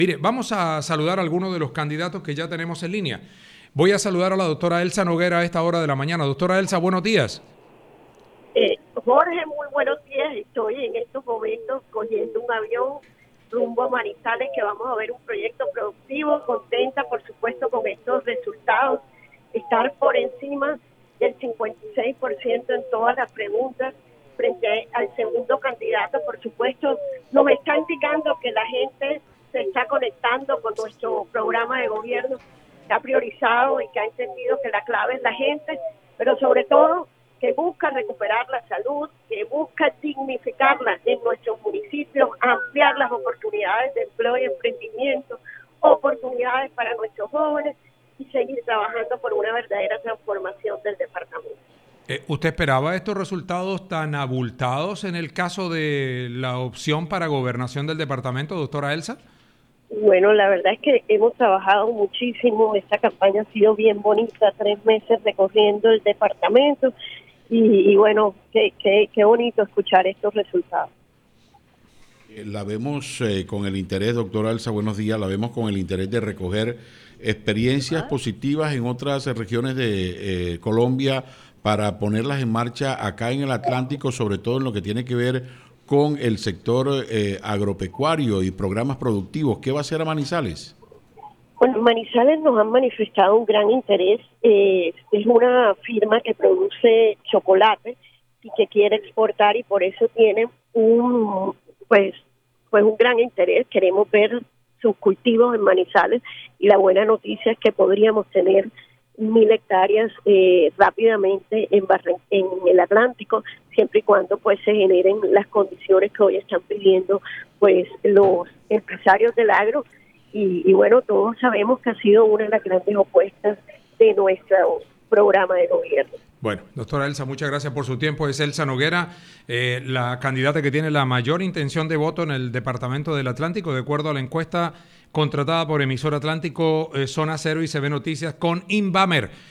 Mire, vamos a saludar a algunos de los candidatos que ya tenemos en línea. Voy a saludar a la doctora Elsa Noguera a esta hora de la mañana. Doctora Elsa, buenos días. Jorge, muy buenos días. Estoy en estos momentos cogiendo un avión rumbo a Manizales, que vamos a ver un proyecto productivo, contenta por supuesto con estos resultados, estar por encima del 56% en todas las preguntas frente al segundo candidato, por supuesto, nos está indicando que la gente se está conectando con nuestro programa de gobierno, que ha priorizado y que ha entendido que la clave es la gente, pero sobre todo que busca recuperar la salud, que busca dignificarla en nuestros municipios, ampliar las oportunidades de empleo y emprendimiento, oportunidades para nuestros jóvenes y seguir trabajando por una verdadera transformación del departamento. ¿Usted esperaba estos resultados tan abultados en el caso de la opción para gobernación del departamento, doctora Elsa? Bueno, la verdad es que hemos trabajado muchísimo, esta campaña ha sido bien bonita, 3 meses recorriendo el departamento y bueno, qué bonito escuchar estos resultados. La vemos con el interés, doctora Elsa, buenos días, la vemos con el interés de recoger experiencias positivas en otras regiones de Colombia para ponerlas en marcha acá en el Atlántico, sobre todo en lo que tiene que ver con el sector agropecuario y programas productivos. ¿Qué va a hacer a Manizales? Bueno, Manizales nos han manifestado un gran interés. Es una firma que produce chocolate y que quiere exportar y por eso tiene un gran interés. Queremos ver sus cultivos en Manizales y la buena noticia es que podríamos tener 1,000 hectáreas rápidamente en el Atlántico, siempre y cuando pues se generen las condiciones que hoy están pidiendo pues los empresarios del agro y bueno, todos sabemos que ha sido una de las grandes opuestas de nuestro programa de gobierno. Bueno, doctora Elsa, muchas gracias por su tiempo. Es Elsa Noguera, la candidata que tiene la mayor intención de voto en el Departamento del Atlántico, de acuerdo a la encuesta contratada por Emisor Atlántico, Zona Cero y CB Noticias con Inbamer.